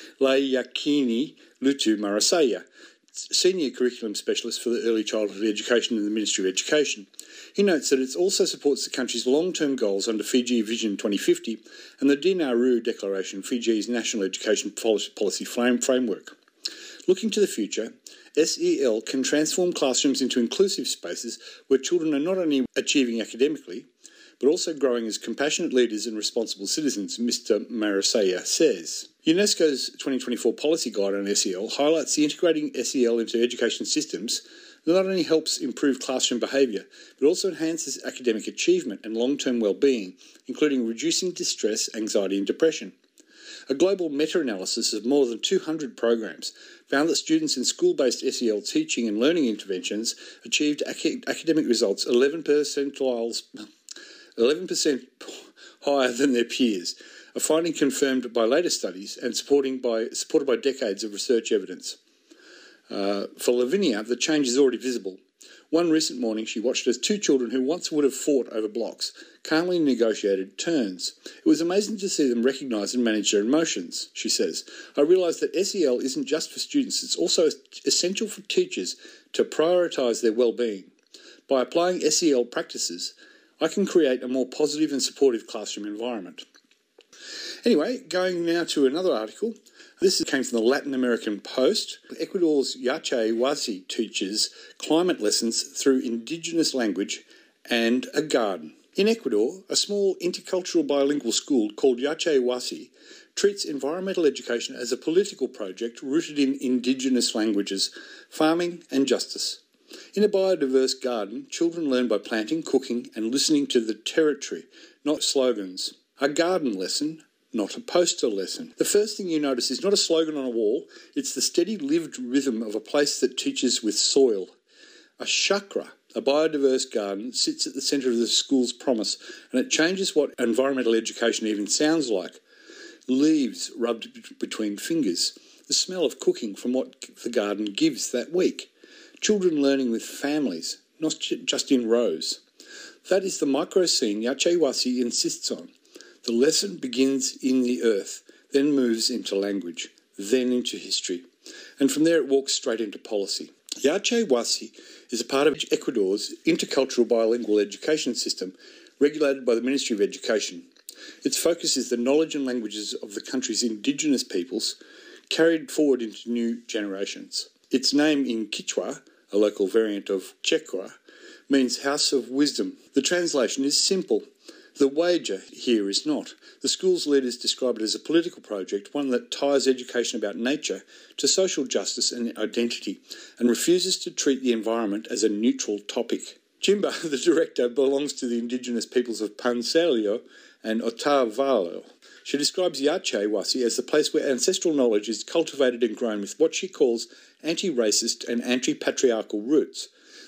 Lutu Marasaya, Senior Curriculum Specialist for the Early Childhood Education in the Ministry of Education. He notes that it also supports the country's long-term goals under Fiji Vision twenty fifty and the Dinaru Declaration, Fiji's national education policy framework. Looking to the future, S E L can transform classrooms into inclusive spaces where children are not only achieving academically, but also growing as compassionate leaders and responsible citizens, Mister Marasaya says. UNESCO's twenty twenty-four policy guide on S E L highlights the integrating S E L into education systems that not only helps improve classroom behaviour, but also enhances academic achievement and long-term well-being, including reducing distress, anxiety and depression. A global meta-analysis of more than two hundred programs found that students in school-based S E L teaching and learning interventions achieved ac- academic results eleven percentiles eleven percent higher than their peers, a finding confirmed by later studies and supporting by, supported by decades of research evidence. Uh, for Lavinia, the change is already visible. One recent morning, she watched as two children who once would have fought over blocks calmly negotiated turns. It was amazing to see them recognise and manage their emotions, she says. I realised that S E L isn't just for students, it's also essential for teachers to prioritise their well-being. By applying S E L practices, I can create a more positive and supportive classroom environment. Anyway, going now to another article. This came from the Latin American Post. Ecuador's Yache Wasi teaches climate lessons through indigenous language and a garden. In Ecuador, a small intercultural bilingual school called Yache Wasi treats environmental education as a political project rooted in indigenous languages, farming and justice. In a biodiverse garden, children learn by planting, cooking and listening to the territory, not slogans. A garden lesson, not a poster lesson. The first thing you notice is not a slogan on a wall, it's the steady lived rhythm of a place that teaches with soil. A chakra, a biodiverse garden, sits at the centre of the school's promise, and it changes what environmental education even sounds like. Leaves rubbed between fingers, the smell of cooking from what the garden gives that week. Children learning with families, not just in rows. That is the micro scene Yache Wasi insists on. The lesson begins in the earth, then moves into language, then into history. And from there it walks straight into policy. Yache Wasi is a part of Ecuador's intercultural bilingual education system regulated by the Ministry of Education. Its focus is the knowledge and languages of the country's indigenous peoples carried forward into new generations. Its name in Quechua, a local variant of Quechua, means house of wisdom. The translation is simple. The wager here is not. The school's leaders describe it as a political project, one that ties education about nature to social justice and identity, and refuses to treat the environment as a neutral topic. Jimba, the director, belongs to the indigenous peoples of Pansalio and Otavalo. She describes Yache Wasi as the place where ancestral knowledge is cultivated and grown with what she calls anti-racist and anti-patriarchal roots.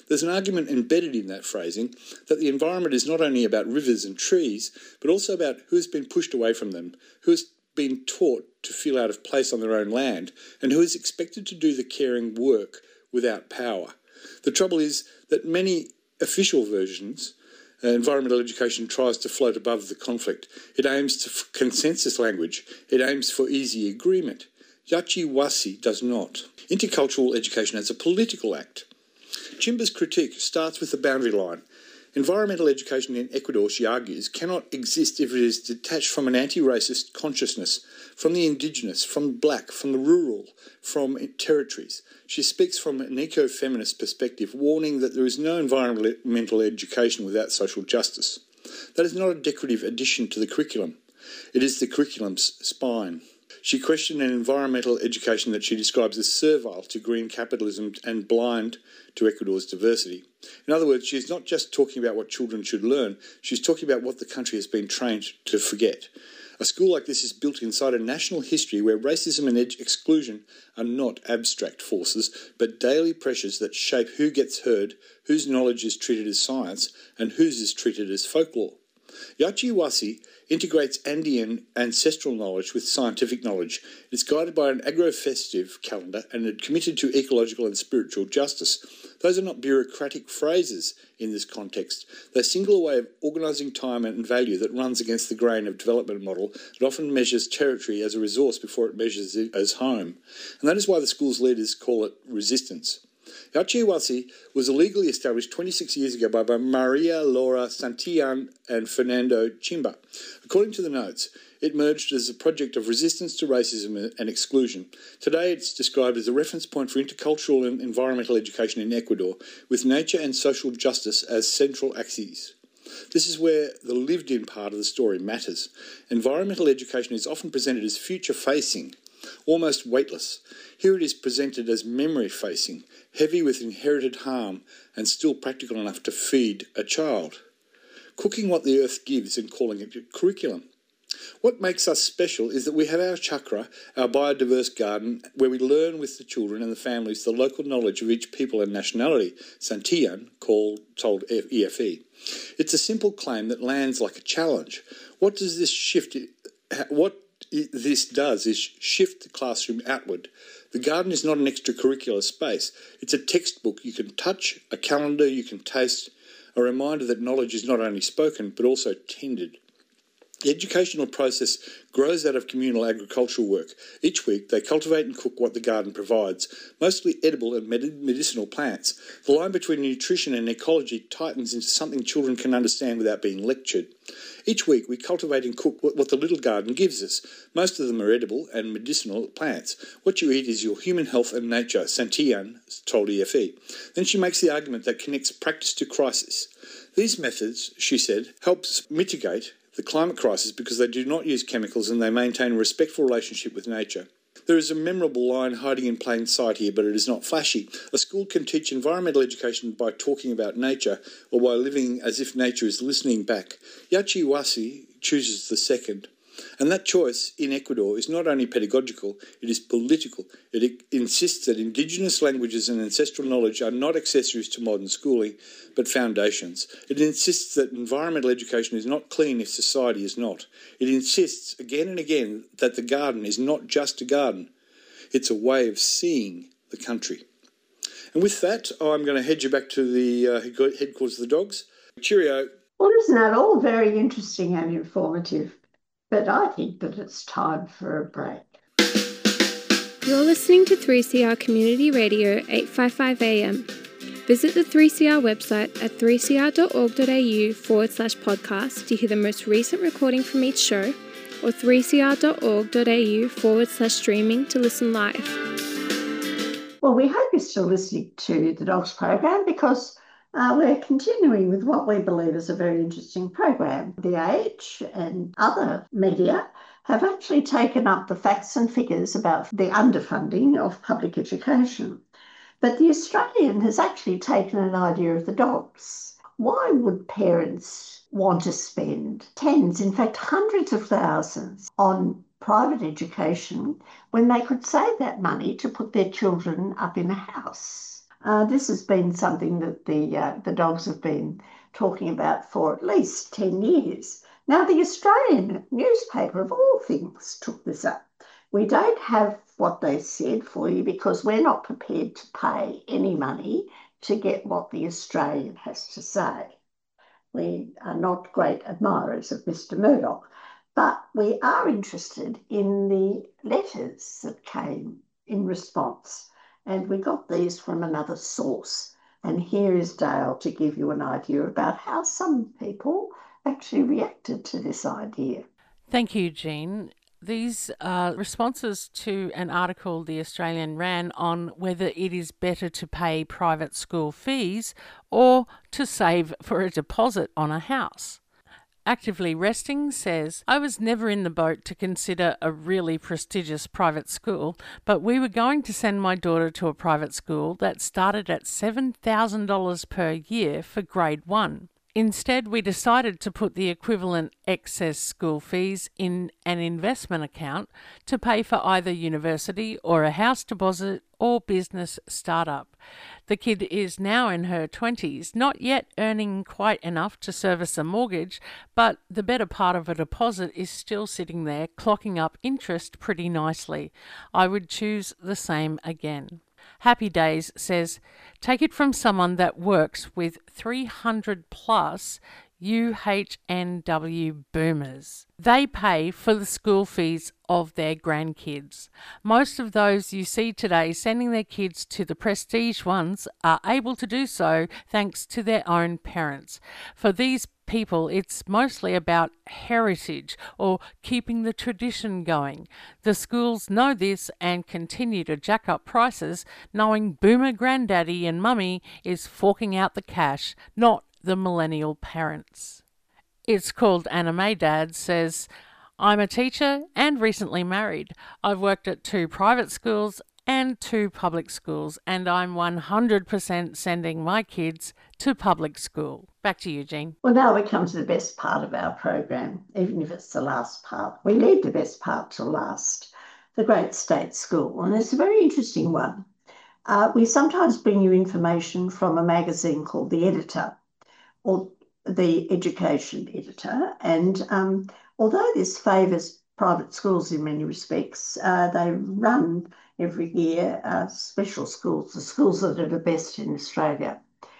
There's an argument embedded in that phrasing that the environment is not only about rivers and trees, but also about who has been pushed away from them, who has been taught to feel out of place on their own land, and who is expected to do the caring work without power. The trouble is that many official versions, uh, environmental education tries to float above the conflict. It aims to f- consensus language. It aims for easy agreement. Yachi Wasi does not. Intercultural education is a political act. Chimba's critique starts with the boundary line. Environmental education in Ecuador, she argues, cannot exist if it is detached from an anti-racist consciousness, from the indigenous, from black, from the rural, from territories. She speaks from an eco-feminist perspective, warning that there is no environmental education without social justice. That is not a decorative addition to the curriculum. It is the curriculum's spine. She questioned an environmental education that she describes as servile to green capitalism and blind to Ecuador's diversity. In other words, she's not just talking about what children should learn, she's talking about what the country has been trained to forget. A school like this is built inside a national history where racism and ed- exclusion are not abstract forces, but daily pressures that shape who gets heard, whose knowledge is treated as science, and whose is treated as folklore. Yachi Wasi integrates Andean ancestral knowledge with scientific knowledge. It's guided by an agro-festive calendar and is committed to ecological and spiritual justice. Those are not bureaucratic phrases in this context. They single a way of organising time and value that runs against the grain of development model that often measures territory as a resource before it measures it as home. And that is why the school's leaders call it resistance. Yachi Wasi was illegally established twenty-six years ago by Maria Laura Santillan and Fernando Chimba. According to the notes, it emerged as a project of resistance to racism and exclusion. Today it's described as a reference point for intercultural and environmental education in Ecuador, with nature and social justice as central axes. This is where the lived-in part of the story matters. Environmental education is often presented as future-facing, almost weightless. Here it is presented as memory-facing, heavy with inherited harm and still practical enough to feed a child. Cooking what the earth gives and calling it curriculum. What makes us special is that we have our chakra, our biodiverse garden, where we learn with the children and the families the local knowledge of each people and nationality, Santillan called, told E F E. It's a simple claim that lands like a challenge. What does this shift... What this does is shift the classroom outward. The garden is not an extracurricular space. It's a textbook you can touch, a calendar you can taste, a reminder that knowledge is not only spoken but also tended. The educational process grows out of communal agricultural work. Each week they cultivate and cook what the garden provides, mostly edible and medicinal plants. The line between nutrition and ecology tightens into something children can understand without being lectured. Each week we cultivate and cook what the little garden gives us. Most of them are edible and medicinal plants. What you eat is your human health and nature, Santillan told E F E. Then she makes the argument that connects practice to crisis. These methods, she said, helps mitigate the climate crisis because they do not use chemicals and they maintain a respectful relationship with nature. There is a memorable line hiding in plain sight here, but it is not flashy. A school can teach environmental education by talking about nature or by living as if nature is listening back. Yachi Wasi chooses the second. And that choice in Ecuador is not only pedagogical, it is political. It insists that indigenous languages and ancestral knowledge are not accessories to modern schooling, but foundations. It insists that environmental education is not clean if society is not. It insists again and again that the garden is not just a garden. It's a way of seeing the country. And with that, I'm going to head you back to the uh, headquarters of the dogs. Cheerio. Well, isn't that all very interesting and informative? But I think that it's time for a break. You're listening to three C R Community Radio eight fifty-five A M. Visit the three C R website at three c r dot org dot a u forward slash podcast to hear the most recent recording from each show, or three c r dot org dot a u forward slash streaming to listen live. Well, we hope you're still listening to the Dogs program because Uh, we're continuing with what we believe is a very interesting program. The Age and other media have actually taken up the facts and figures about the underfunding of public education. But the Australian has actually taken an idea of the dogs. Why would parents want to spend tens, in fact hundreds of thousands on private education when they could save that money to put their children up in a house? Uh, this has been something that the, uh, the dogs have been talking about for at least ten years. Now, the Australian newspaper, of all things, took this up. We don't have what they said for you because we're not prepared to pay any money to get what the Australian has to say. We are not great admirers of Mister Murdoch, but we are interested in the letters that came in response. And we got these from another source. And here is Dale to give you an idea about how some people actually reacted to this idea. Thank you, Jean. These are responses to an article the Australian ran on whether it is better to pay private school fees or to save for a deposit on a house. Actively Resting says, I was never in the boat to consider a really prestigious private school, but we were going to send my daughter to a private school that started at seven thousand dollars per year for grade one. Instead, we decided to put the equivalent excess school fees in an investment account to pay for either university or a house deposit or business startup. The kid is now in her twenties, not yet earning quite enough to service a mortgage, but the better part of a deposit is still sitting there, clocking up interest pretty nicely. I would choose the same again. Happy Days says, take it from someone that works with three hundred plus U H N W boomers. They pay for the school fees of their grandkids. Most of those you see today sending their kids to the prestige ones are able to do so thanks to their own parents. For these people, it's mostly about heritage or keeping the tradition going. The schools know this and continue to jack up prices, knowing boomer granddaddy and mummy is forking out the cash, not the millennial parents. It's Called Anime Dad says, I'm a teacher and recently married. I've worked at two private schools and two public schools, and I'm one hundred percent sending my kids to public school. Back to you, Jean. Well, now we come to the best part of our program, even if it's the last part. We leave the best part to last, the Great State School, and it's a very interesting one. Uh, we sometimes bring you information from a magazine called The Editor, or the Education Editor, and um, although this favours private schools in many respects, uh, they run every year uh, special schools, the schools that are the best in Australia.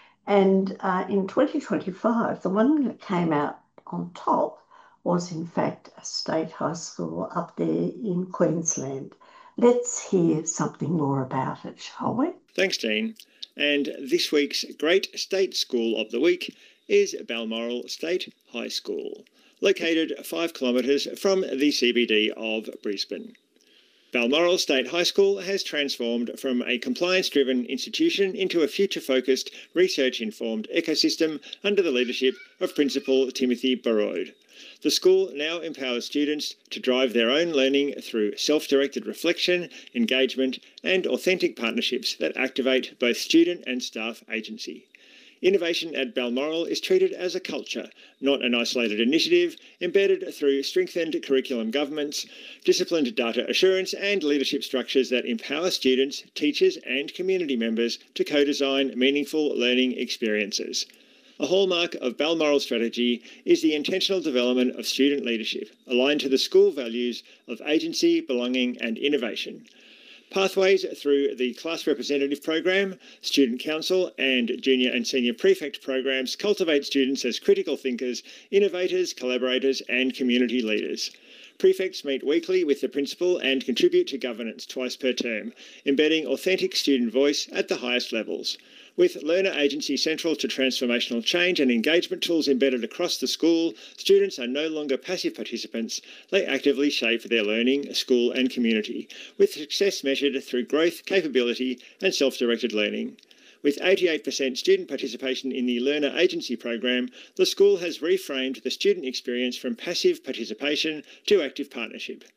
And uh, in twenty twenty-five, the one that came out on top was in fact a state high school up there in Queensland. Let's hear something more about it, shall we? Thanks, Jean. And this week's Great State School of the Week is Balmoral State High School, located five kilometres from the C B D of Brisbane. Balmoral State High School has transformed from a compliance-driven institution into a future-focused, research-informed ecosystem under the leadership of Principal Timothy Barode. The school now empowers students to drive their own learning through self-directed reflection, engagement, and authentic partnerships that activate both student and staff agency. Innovation at Balmoral is treated as a culture, not an isolated initiative, embedded through strengthened curriculum governance, disciplined data assurance, and leadership structures that empower students, teachers, and community members to co-design meaningful learning experiences. A hallmark of Balmoral's strategy is the intentional development of student leadership, aligned to the school values of agency, belonging, and innovation. Pathways through the Class Representative Program, Student Council, and Junior and Senior Prefect programs cultivate students as critical thinkers, innovators, collaborators, and community leaders. Prefects meet weekly with the principal and contribute to governance twice per term, embedding authentic student voice at the highest levels. With learner agency central to transformational change and engagement tools embedded across the school, students are no longer passive participants. They actively shape their learning, school and community, with success measured through growth, capability and self-directed learning. With eighty-eight percent student participation in the Learner Agency program, the school has reframed the student experience from passive participation to active partnership.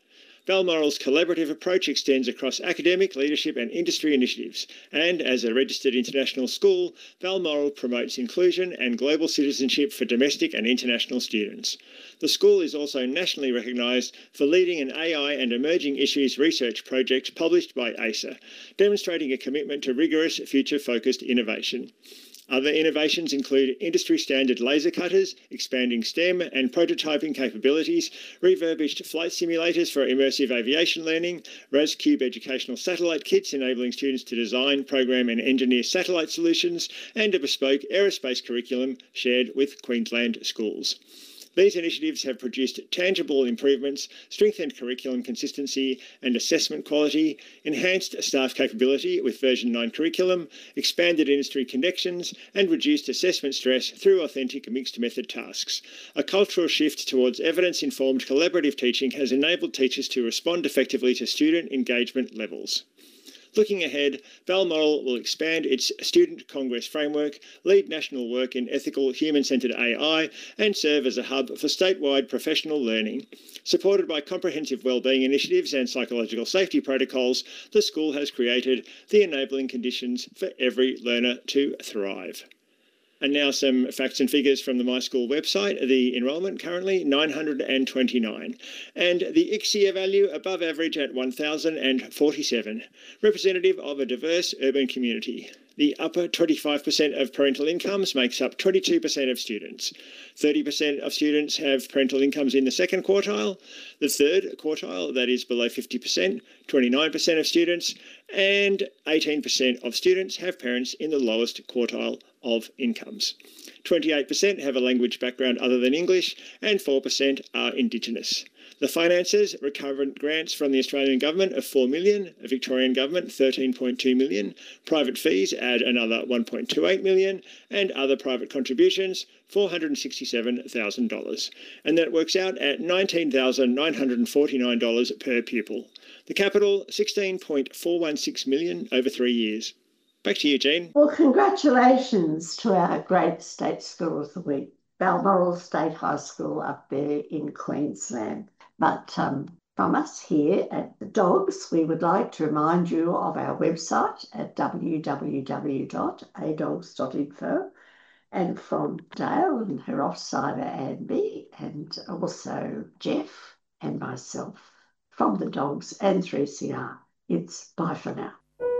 Balmoral's collaborative approach extends across academic, leadership and industry initiatives. And as a registered international school, Balmoral promotes inclusion and global citizenship for domestic and international students. The school is also nationally recognised for leading an A I and emerging issues research project published by A C E R, demonstrating a commitment to rigorous, future-focused innovation. Other innovations include industry-standard laser cutters, expanding STEM and prototyping capabilities, refurbished flight simulators for immersive aviation learning, RasCube educational satellite kits enabling students to design, program and engineer satellite solutions, and a bespoke aerospace curriculum shared with Queensland schools. These initiatives have produced tangible improvements, strengthened curriculum consistency and assessment quality, enhanced staff capability with version nine curriculum, expanded industry connections, and reduced assessment stress through authentic mixed method tasks. A cultural shift towards evidence-informed collaborative teaching has enabled teachers to respond effectively to student engagement levels. Looking ahead, Balmoral will expand its Student Congress framework, lead national work in ethical, human-centred A I, and serve as a hub for statewide professional learning. Supported by comprehensive wellbeing initiatives and psychological safety protocols, the school has created the enabling conditions for every learner to thrive. And now some facts and figures from the My School website. The enrolment currently nine hundred twenty-nine, and the I C S I A value above average at one thousand forty-seven, representative of a diverse urban community. The upper twenty-five percent of parental incomes makes up twenty-two percent of students. thirty percent of students have parental incomes in the second quartile. The third quartile, that is below fifty percent, twenty-nine percent of students, and eighteen percent of students have parents in the lowest quartile of incomes. twenty-eight percent have a language background other than English, and four percent are Indigenous. The finances, recurrent grants from the Australian Government of four million dollars, the Victorian Government thirteen point two million dollars, private fees add another one point two eight million dollars, and other private contributions four hundred sixty-seven thousand dollars. And that works out at nineteen thousand nine hundred forty-nine dollars per pupil. The capital, sixteen point four one six million dollars over three years. Back to you, Jean. Well, congratulations to our great State School of the Week, Balmoral State High School up there in Queensland. But um, from us here at the Dogs, we would like to remind you of our website at w w w dot a dogs dot info, and from Dale and her offsider Anby, and also Jeff and myself from the Dogs and three C R. It's bye for now.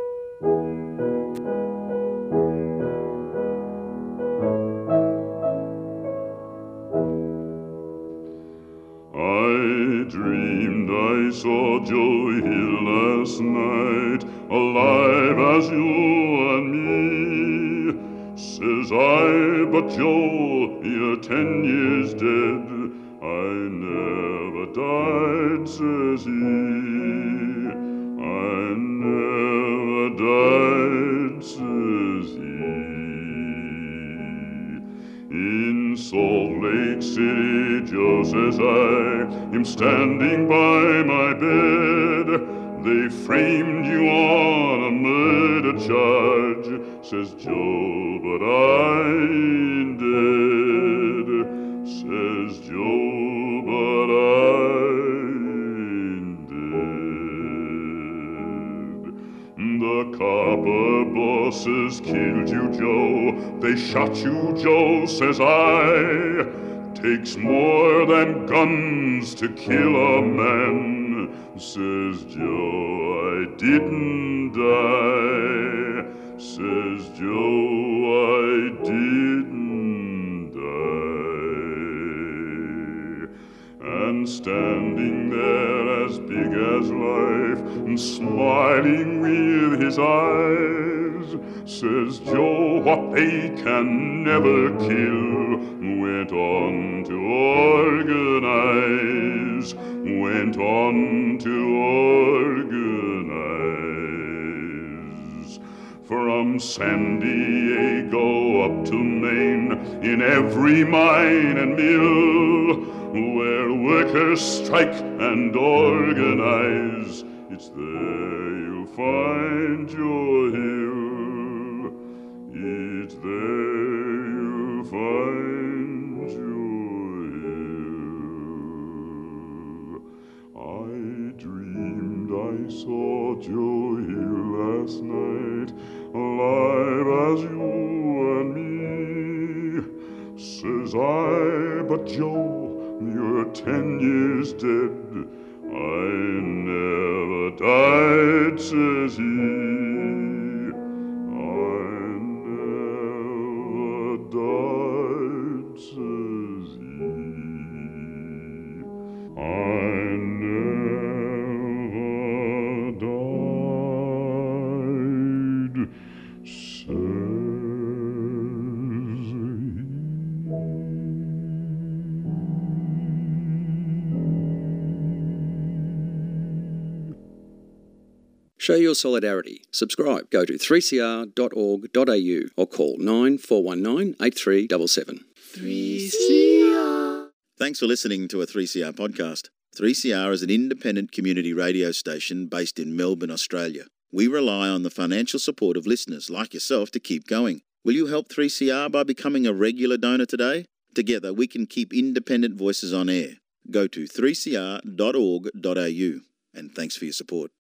I dreamed I saw Joe Hill last night, alive as you and me. Says I, but Joe, you're ten years dead. I never died, says he. I never died, says he. In Salt Lake City, Joe says I am standing by my bed. They framed you on a murder charge, says Joe, but I ain't dead. Says Joe, but I ain't dead. The copper bosses killed you, Joe. They shot you, Joe, says I. Takes more than guns to kill a man, says Joe, I didn't die. Says Joe, I didn't die. And standing there as big as life, and smiling with his eyes, says Joe, what they can never kill, went on to organize, went on to organize. From San Diego up to Maine, in every mine and mill, where workers strike and organize, it's there you'll find your hill. It's there you'll find your hill. I dream I saw Joe here last night, alive as you and me. Says I, but Joe, you're ten years dead. I never died, says he. I never died, says he. I never died, says he. Show your solidarity. Subscribe. Go to three c r dot org dot a u or call nine four one nine eight three seven seven. three C R. Thanks for listening to a three C R podcast. three C R is an independent community radio station based in Melbourne, Australia. We rely on the financial support of listeners like yourself to keep going. Will you help three C R by becoming a regular donor today? Together we can keep independent voices on air. Go to three c r dot org dot a u and thanks for your support.